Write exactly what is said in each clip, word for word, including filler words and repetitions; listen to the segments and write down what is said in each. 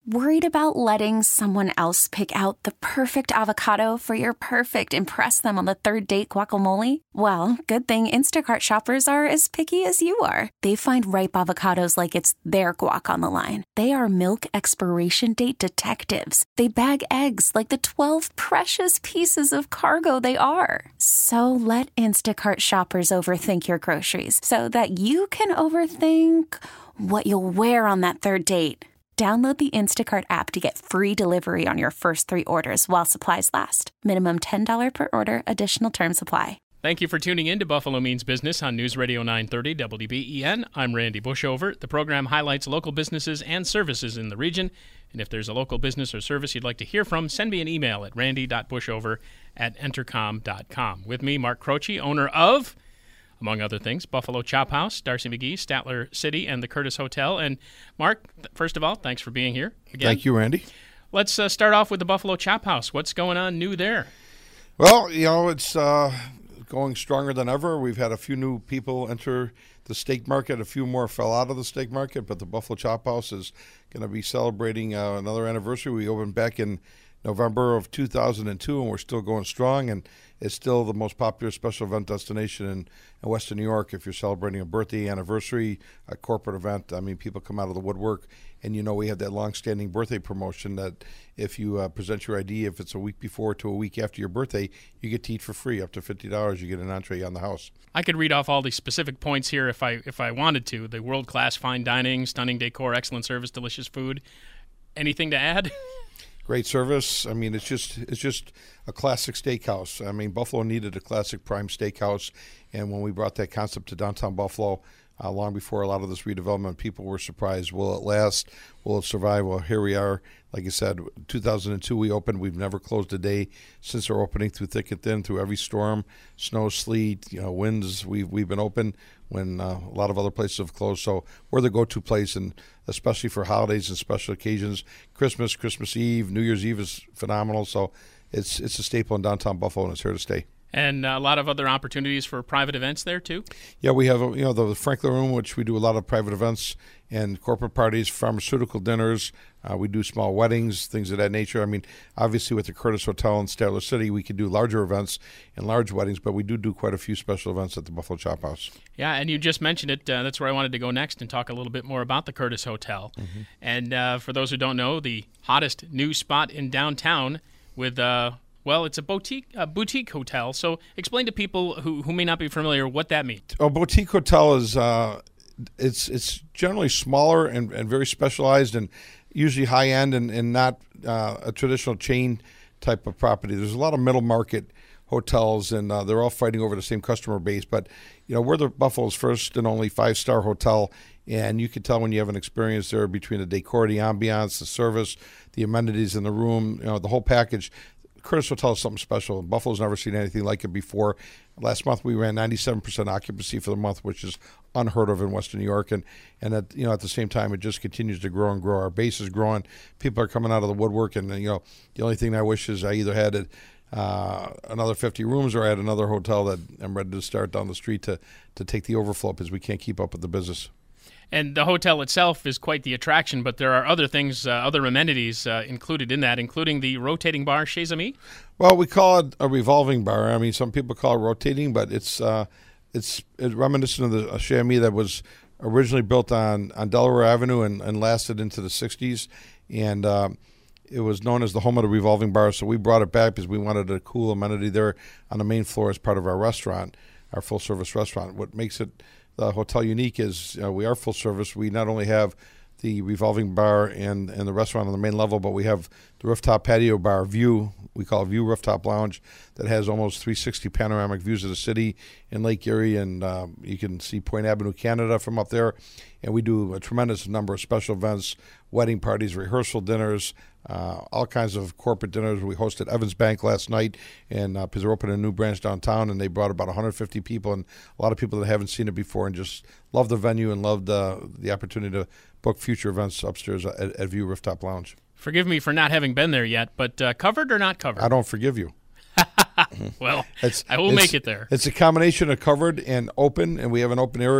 Worried about letting someone else pick out the perfect avocado for your perfect impress them on the third date guacamole? Well, good thing Instacart shoppers are as picky as you are. They find ripe avocados like it's their guac on the line. They are milk expiration date detectives. They bag eggs like the twelve precious pieces of cargo they are. So let Instacart shoppers overthink your groceries so that you can overthink what you'll wear on that third date. Download the Instacart app to get free delivery on your first three orders while supplies last. Minimum ten dollars per order. Additional terms apply. Thank you for tuning in to Buffalo Means Business on News Radio nine thirty W B E N. I'm Randy Bushover. The program highlights local businesses and services in the region. And if there's a local business or service you'd like to hear from, send me an email at randy dot bushover at entercom dot com. With me, Mark Croce, owner of, among other things, Buffalo Chop House, Darcy McGee, Statler City, and the Curtis Hotel. And Mark, th- first of all, thanks for being here again. Thank you, Randy. Let's uh, start off with the Buffalo Chop House. What's going on new there? Well, you know, it's uh, going stronger than ever. We've had a few new people enter the steak market. A few more fell out of the steak market, but the Buffalo Chop House is going to be celebrating uh, another anniversary. We opened back in November of two thousand two, and we're still going strong, and it's still the most popular special event destination in, in Western New York. If you're celebrating a birthday, anniversary, a corporate event, I mean, people come out of the woodwork, and you know we have that long-standing birthday promotion that if you uh, present your I D, if it's a week before to a week after your birthday, you get to eat for free, up to fifty dollars. You get an entree on the house. I could read off all the specific points here if I if I wanted to. The world-class fine dining, stunning decor, excellent service, delicious food. Anything to add? Great service. I mean, it's just it's just a classic steakhouse. I mean, Buffalo needed a classic prime steakhouse, and when we brought that concept to downtown Buffalo, uh, long before a lot of this redevelopment, people were surprised. Will it last? Will it survive? Well, here we are. Like I said, two thousand two we opened. We've never closed a day since our opening, through thick and thin, through every storm, snow, sleet, you know, winds. We've we've been open when uh, a lot of other places have closed. So we're the go-to place, and especially for holidays and special occasions. Christmas, Christmas Eve, New Year's Eve is phenomenal. So it's it's a staple in downtown Buffalo, and it's here to stay. And a lot of other opportunities for private events there, too? Yeah, we have, you know, the Franklin Room, which we do a lot of private events and corporate parties, pharmaceutical dinners. Uh, we do small weddings, things of that nature. I mean, obviously with the Curtis Hotel in Statler City, we could do larger events and large weddings, but we do do quite a few special events at the Buffalo Chop House. Yeah, and you just mentioned it. Uh, that's where I wanted to go next and talk a little bit more about the Curtis Hotel. Mm-hmm. And uh, for those who don't know, the hottest new spot in downtown with... Uh, Well, it's a boutique a boutique hotel. So explain to people who, who may not be familiar what that means. A boutique hotel is uh, it's it's generally smaller and, and very specialized, and usually high end, and, and not uh, a traditional chain type of property. There's a lot of middle market hotels, and uh, they're all fighting over the same customer base. But you know, we're the Buffalo's first and only five star hotel. And you can tell when you have an experience there between the decor, the ambiance, the service, the amenities in the room, you know, the whole package. Curtis Hotel is something special. Buffalo's never seen anything like it before. Last month we ran ninety-seven percent occupancy for the month, which is unheard of in Western New York. And and at you know at the same time, it just continues to grow and grow. Our base is growing. People are coming out of the woodwork, and you know the only thing I wish is I either had it, uh, another fifty rooms, or I had another hotel that I'm ready to start down the street to to take the overflow, because we can't keep up with the business. And the hotel itself is quite the attraction, but there are other things, uh, other amenities uh, included in that, including the rotating bar Chez Amis. Well, we call it a revolving bar. I mean, some people call it rotating, but it's uh, it's, it's reminiscent of the Chez Amis that was originally built on, on Delaware Avenue and, and lasted into the sixties. And uh, it was known as the home of the revolving bar, so we brought it back because we wanted a cool amenity there on the main floor as part of our restaurant, our full-service restaurant. What makes it the hotel unique is uh, we are full service. We not only have the revolving bar and, and the restaurant on the main level, but we have the rooftop patio bar View. We call it View Rooftop Lounge, that has almost three sixty panoramic views of the city in Lake Erie, and um, you can see Point Avenue, Canada from up there. And we do a tremendous number of special events, wedding parties, rehearsal dinners, uh, all kinds of corporate dinners. We hosted Evans Bank last night, and because uh, they're opening a new branch downtown, and they brought about one hundred fifty people, and a lot of people that haven't seen it before, and just love the venue and loved uh, the opportunity to book future events upstairs at, at View Rooftop Lounge. Forgive me for not having been there yet, but uh, covered or not covered? I don't forgive you. Well, it's, I will it's, make it there. It's a combination of covered and open, and we have an open air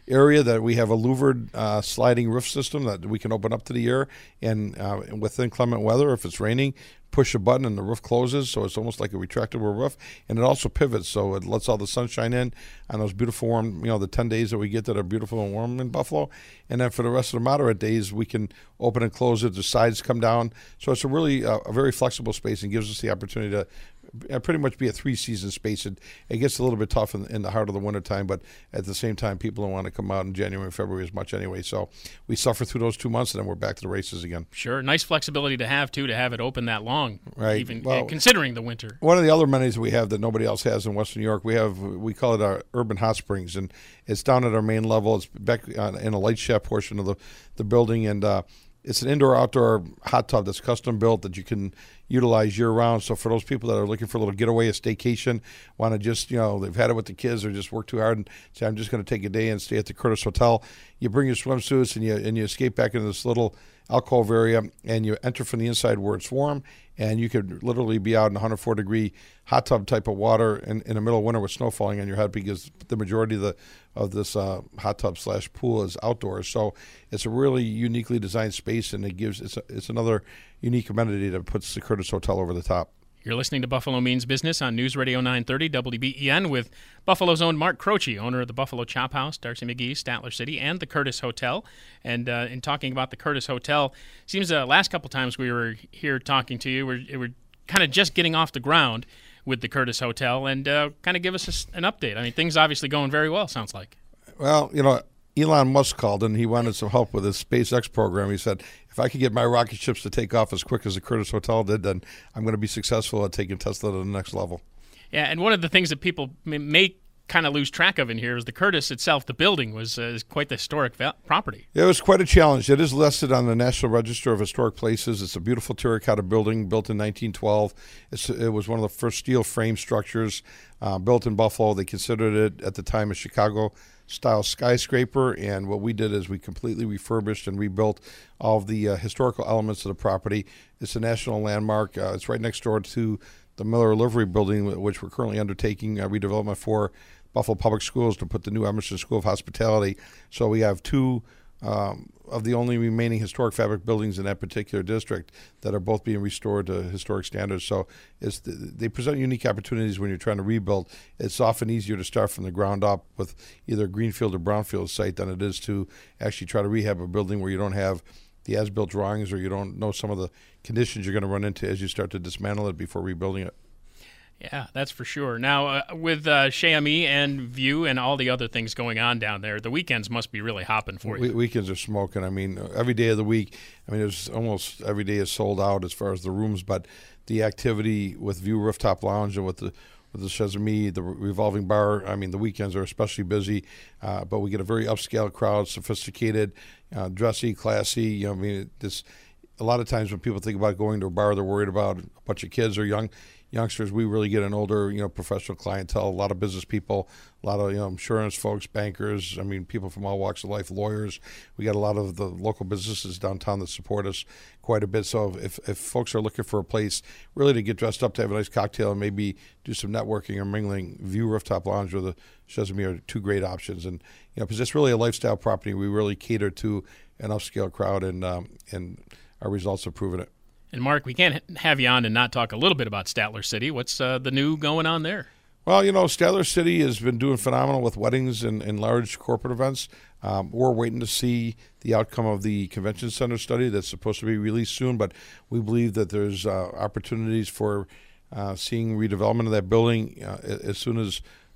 area that we have a louvered uh, sliding roof system that we can open up to the air, and uh, with inclement weather, if it's raining, push a button and the roof closes, so it's almost like a retractable roof. And it also pivots, so it lets all the sunshine in on those beautiful warm, you know, the ten days that we get that are beautiful and warm in Buffalo. And then for the rest of the moderate days, we can open and close it. The sides come down. So it's a really uh, a very flexible space and gives us the opportunity to uh, pretty much be a three-season space. It, it gets a little bit tough in, in the heart of the wintertime, but at the same time, people don't want to come out in January and February as much anyway. So we suffer through those two months, and then we're back to the races again. Sure. Nice flexibility to have, too, to have it open that long, right? Even well, uh, considering the winter. One of the other amenities we have that nobody else has in Western New York, we have, we call it our urban hot springs, and it's down at our main level. It's back uh, in a light shaft portion of the, the building, and uh, it's an indoor-outdoor hot tub that's custom built that you can utilize year-round. So for those people that are looking for a little getaway, a staycation, want to just, you know, they've had it with the kids or just work too hard and say, I'm just going to take a day and stay at the Curtis Hotel, you bring your swimsuits and you and you escape back into this little alcove area, and you enter from the inside where it's warm, and you could literally be out in one hundred four degree hot tub type of water in, in the middle of winter with snow falling on your head, because the majority of the of this uh, hot tub slash pool is outdoors. So it's a really uniquely designed space, and it gives it's a, it's another unique amenity that puts the Curtis Hotel over the top. You're listening to Buffalo Means Business on News Radio nine thirty W B E N with Buffalo's own Mark Croce, owner of the Buffalo Chop House, Darcy McGee, Statler City, and the Curtis Hotel. And uh, in talking about the Curtis Hotel, seems the uh, last couple times we were here talking to you, we're, we're kind of just getting off the ground with the Curtis Hotel, and uh, kind of give us a, an update. I mean, things obviously going very well, sounds like. Well, you know, Elon Musk called and he wanted some help with his SpaceX program. He said, if I could get my rocket ships to take off as quick as the Curtis Hotel did, then I'm going to be successful at taking Tesla to the next level. Yeah, and one of the things that people may, may kind of lose track of in here is the Curtis itself, the building, was uh, is quite the historic va- property. It was quite a challenge. It is listed on the National Register of Historic Places. It's a beautiful terracotta building built in nineteen twelve. It's, it was one of the first steel frame structures uh, built in Buffalo. They considered it at the time a Chicago style skyscraper, and what we did is we completely refurbished and rebuilt all of the uh, historical elements of the property. It's a national landmark. Uh, it's right next door to the Miller Livery Building, which we're currently undertaking uh, redevelopment for Buffalo Public Schools to put the new Emerson School of Hospitality. So we have two um, of the only remaining historic fabric buildings in that particular district that are both being restored to historic standards. So it's the, they present unique opportunities when you're trying to rebuild. It's often easier to start from the ground up with either a greenfield or brownfield site than it is to actually try to rehab a building where you don't have the as-built drawings or you don't know some of the conditions you're going to run into as you start to dismantle it before rebuilding it. Yeah, that's for sure. Now, uh, with uh, Chez Ami and View and all the other things going on down there, the weekends must be really hopping for you. We- weekends are smoking. I mean, every day of the week, I mean, there's almost every day is sold out as far as the rooms, but the activity with View Rooftop Lounge and with the with the Chez Ami, the revolving bar, I mean, the weekends are especially busy, uh, but we get a very upscale crowd, sophisticated, uh, dressy, classy. You know, I mean, this a lot of times when people think about going to a bar, they're worried about a bunch of kids or young youngsters. We really get an older, you know, professional clientele, a lot of business people, a lot of, you know, insurance folks, bankers, I mean, people from all walks of life, lawyers. We got a lot of the local businesses downtown that support us quite a bit. So if, if folks are looking for a place really to get dressed up, to have a nice cocktail and maybe do some networking or mingling, View Rooftop Lounge or the Chez Ami are two great options. And, you know, because it's really a lifestyle property, we really cater to an upscale crowd, and um, and our results have proven it. And Mark, we can't have you on and not talk a little bit about Statler City. What's uh, the new going on there? Well, you know, Statler City has been doing phenomenal with weddings and, and large corporate events. Um, we're waiting to see the outcome of the convention center study that's supposed to be released soon, but we believe that there's uh, opportunities for uh, seeing redevelopment of that building uh, as soon as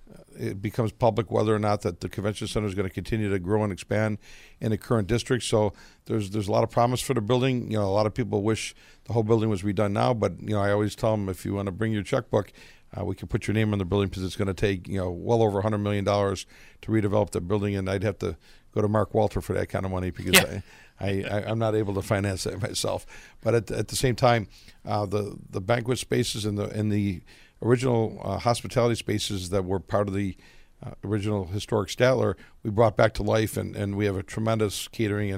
it becomes public whether or not that the convention center is going to continue to grow and expand in the current district. So there's there's a lot of promise for the building. You know, a lot of people wish the whole building was redone now, but you know, I always tell them, if you want to bring your checkbook, uh, we can put your name on the building, because it's going to take, you know, well over one hundred million dollars to redevelop the building, and I'd have to go to Mark Walter for that kind of money, because yeah. I, I, I, I'm not able to finance that myself. But at, at the same time, uh, the the banquet spaces and the and the original uh, hospitality spaces that were part of the uh, original historic Statler, we brought back to life, and, and we have a tremendous catering and,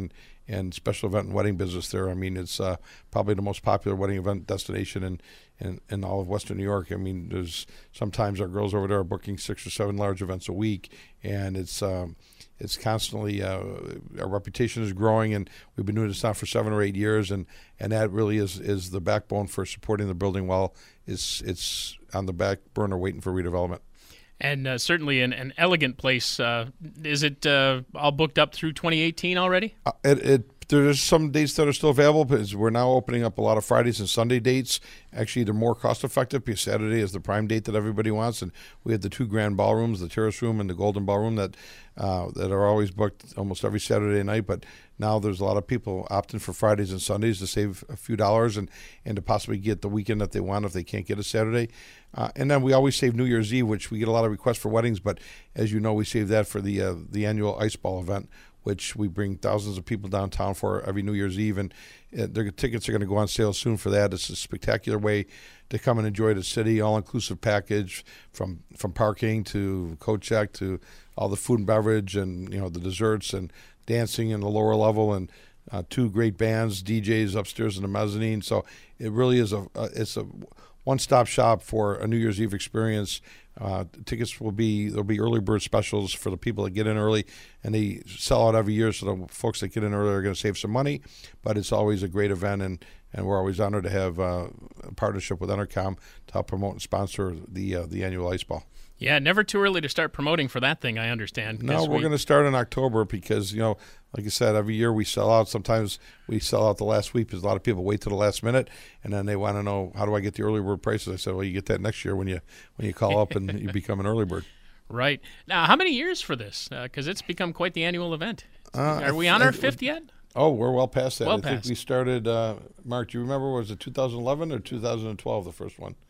and special event and wedding business there. I mean, it's uh, probably the most popular wedding event destination in, in, in all of Western New York. I mean, there's sometimes our girls over there are booking six or seven large events a week, and it's um, it's constantly uh, our reputation is growing, and we've been doing this now for seven or eight years, and, and that really is, is the backbone for supporting the building while it's it's on the back burner waiting for redevelopment. And uh, certainly an, an elegant place. Uh, is it uh, all booked up through twenty eighteen already? Uh, it, it there's some dates that are still available, but we're now opening up a lot of Fridays and Sunday dates. Actually, they're more cost effective because Saturday is the prime date that everybody wants, and we have the two grand ballrooms, the Terrace Room and the Golden Ballroom, that uh, that are always booked almost every Saturday night. But now there's a lot of people opting for Fridays and Sundays to save a few dollars and, and to possibly get the weekend that they want if they can't get a Saturday. Uh, and then we always save New Year's Eve, which we get a lot of requests for weddings, but as you know, we save that for the uh, the annual Ice Ball event, which we bring thousands of people downtown for every New Year's Eve, and uh, their tickets are going to go on sale soon for that. It's a spectacular way to come and enjoy the city, all-inclusive package from from parking to coat check to all the food and beverage and you know the desserts and dancing in the lower level, and uh, two great bands, D Js upstairs in the mezzanine. So it really is a uh, it's a one-stop shop for a New Year's Eve experience. Uh, tickets will be there'll be early bird specials for the people that get in early, and they sell out every year. So the folks that get in early are going to save some money, but it's always a great event, and, and we're always honored to have uh, a partnership with Entercom to help promote and sponsor the uh, the annual Ice Ball. Yeah, never too early to start promoting for that thing, I understand. No, we're we... going to start in October because, you know, like I said, every year we sell out. Sometimes we sell out the last week because a lot of people wait till the last minute, and then they want to know, how do I get the early bird prices? I said, well, you get that next year when you when you call up and you become an early bird. Right. Now, how many years for this? Because uh, it's become quite the annual event. Uh, Are we on I, our fifth yet? Oh, we're well past that. Well I past. think we started, uh, Mark, do you remember, was it two thousand eleven or two thousand twelve, the first one?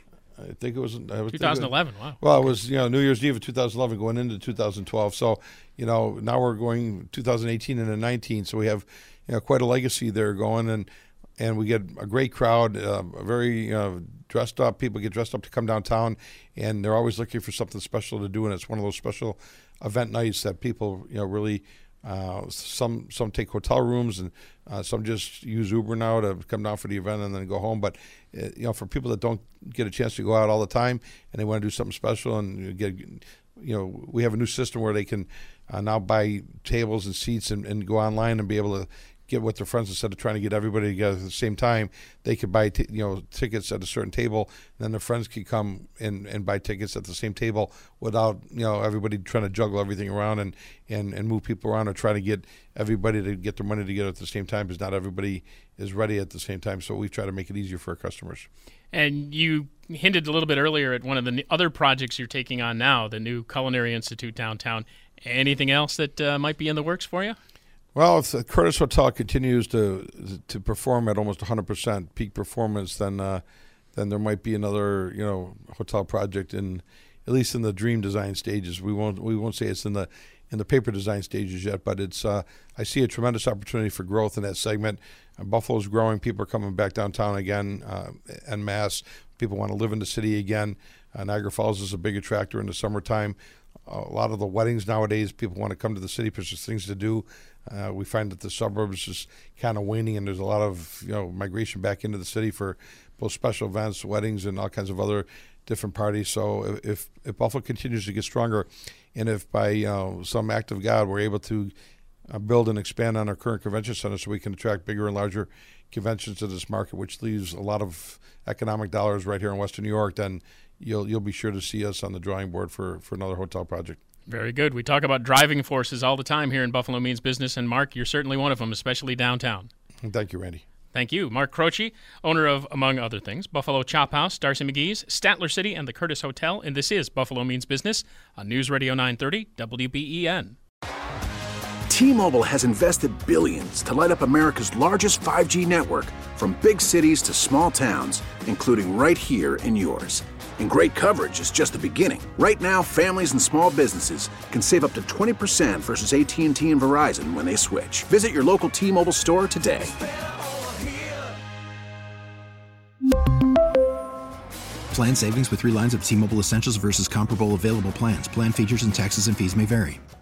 I think it was I twenty eleven. Wow. Well, it was you know New Year's Eve of two thousand eleven going into two thousand twelve. So you know now we're going two thousand eighteen into nineteen. So we have you know quite a legacy there going, and and we get a great crowd, uh, very uh, dressed up. People get dressed up to come downtown, and they're always looking for something special to do. And it's one of those special event nights that people you know really. Uh, some some take hotel rooms, and uh, some just use Uber now to come down for the event and then go home. But uh, you know, for people that don't get a chance to go out all the time and they want to do something special, and get you know, we have a new system where they can uh, now buy tables and seats and, and go online and be able to get with their friends instead of trying to get everybody together at the same time. They could buy t- you know tickets at a certain table, and then their friends could come and, and buy tickets at the same table without you know everybody trying to juggle everything around and, and, and move people around or try to get everybody to get their money together at the same time, because not everybody is ready at the same time. So we've tried to make it easier for our customers. And you hinted a little bit earlier at one of the other projects you're taking on now, the new Culinary Institute downtown. Anything else that uh, might be in the works for you? Well, if the Curtis Hotel continues to to perform at almost one hundred percent peak performance, then uh, then there might be another you know hotel project in at least in the dream design stages. We won't we won't say it's in the in the paper design stages yet, but it's uh, I see a tremendous opportunity for growth in that segment. Uh, Buffalo's growing. People are coming back downtown again uh, en masse. People want to live in the city again. Uh, Niagara Falls is a big attractor in the summertime. A lot of the weddings nowadays, people want to come to the city because there's things to do. Uh, we find that the suburbs is kind of waning, and there's a lot of you know migration back into the city for both special events, weddings, and all kinds of other different parties. So if if Buffalo continues to get stronger, and if by you know, some act of God we're able to uh, build and expand on our current convention center so we can attract bigger and larger conventions to this market, which leaves a lot of economic dollars right here in Western New York, then you'll you'll be sure to see us on the drawing board for, for another hotel project. Very good. We talk about driving forces all the time here in Buffalo Means Business, and Mark, you're certainly one of them, especially downtown. Thank you, Randy. Thank you. Mark Croce, owner of, among other things, Buffalo Chop House, Darcy McGee's, Statler City, and the Curtis Hotel, and this is Buffalo Means Business on News Radio nine thirty W B E N. T-Mobile has invested billions to light up America's largest five G network, from big cities to small towns, including right here in yours. And great coverage is just the beginning. Right now, families and small businesses can save up to twenty percent versus A T and T and Verizon when they switch. Visit your local T-Mobile store today. Plan savings with three lines of T-Mobile Essentials versus comparable available plans. Plan features and taxes and fees may vary.